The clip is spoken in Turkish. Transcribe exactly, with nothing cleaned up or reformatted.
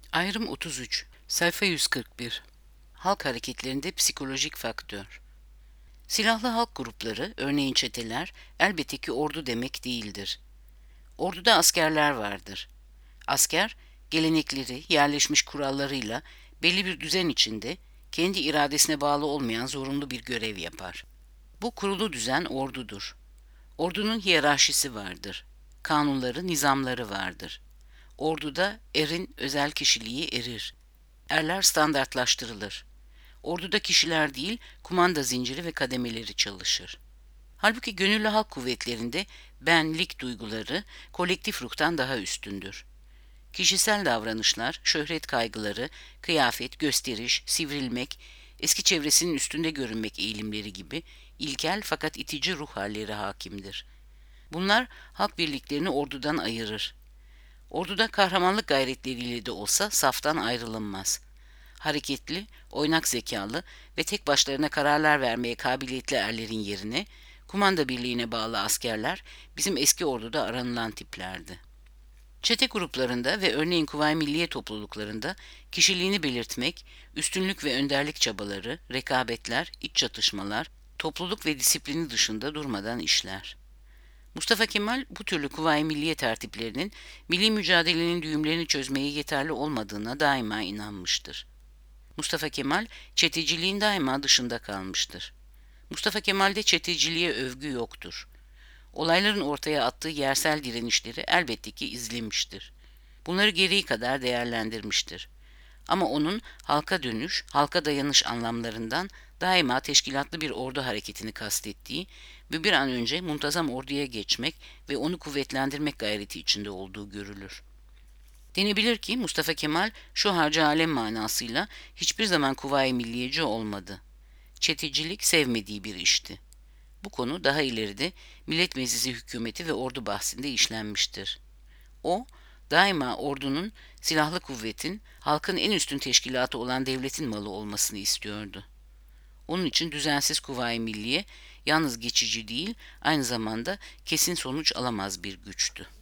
Ayrım otuz üç. Sayfa yüz kırk bir. Halk hareketlerinde psikolojik faktör. Silahlı halk grupları, örneğin çeteler, elbette ki ordu demek değildir. Orduda askerler vardır. Asker, gelenekleri, yerleşmiş kurallarıyla belli bir düzen içinde kendi iradesine bağlı olmayan zorunlu bir görev yapar. Bu kurulu düzen ordudur. Ordunun hiyerarşisi vardır. Kanunları, nizamları vardır. Orduda erin özel kişiliği erir. Erler standartlaştırılır. Orduda kişiler değil, kumanda zinciri ve kademeleri çalışır. Halbuki gönüllü halk kuvvetlerinde benlik duyguları kolektif ruhtan daha üstündür. Kişisel davranışlar, şöhret kaygıları, kıyafet, gösteriş, sivrilmek, eski çevresinin üstünde görünmek eğilimleri gibi ilkel fakat itici ruh halleri hakimdir. Bunlar halk birliklerini ordudan ayırır. Orduda kahramanlık gayretleriyle de olsa saftan ayrılınmaz. Hareketli, oynak zekalı ve tek başlarına kararlar vermeye kabiliyetli erlerin yerine kumanda birliğine bağlı askerler bizim eski orduda aranılan tiplerdi. Çete gruplarında ve örneğin Kuvayi Milliye topluluklarında kişiliğini belirtmek, üstünlük ve önderlik çabaları, rekabetler, iç çatışmalar, topluluk ve disiplini dışında durmadan işler. Mustafa Kemal bu türlü Kuvayi Milliye tertiplerinin milli mücadelenin düğümlerini çözmeye yeterli olmadığına daima inanmıştır. Mustafa Kemal çeteciliğin daima dışında kalmıştır. Mustafa Kemal'de çeteciliğe övgü yoktur. Olayların ortaya attığı yersel direnişleri elbette ki izlemiştir. Bunları gereği kadar değerlendirmiştir. Ama onun halka dönüş, halka dayanış anlamlarından daima teşkilatlı bir ordu hareketini kastettiği ve bir an önce muntazam orduya geçmek ve onu kuvvetlendirmek gayreti içinde olduğu görülür. Denebilir ki Mustafa Kemal şu harcı alem manasıyla hiçbir zaman kuvayi milliyeci olmadı. Çetecilik sevmediği bir işti. Bu konu daha ileride Millet Meclisi hükümeti ve ordu bahsinde işlenmiştir. O, daima ordunun, silahlı kuvvetin, halkın en üstün teşkilatı olan devletin malı olmasını istiyordu. Onun için düzensiz kuvayi milliye yalnız geçici değil, aynı zamanda kesin sonuç alamaz bir güçtü.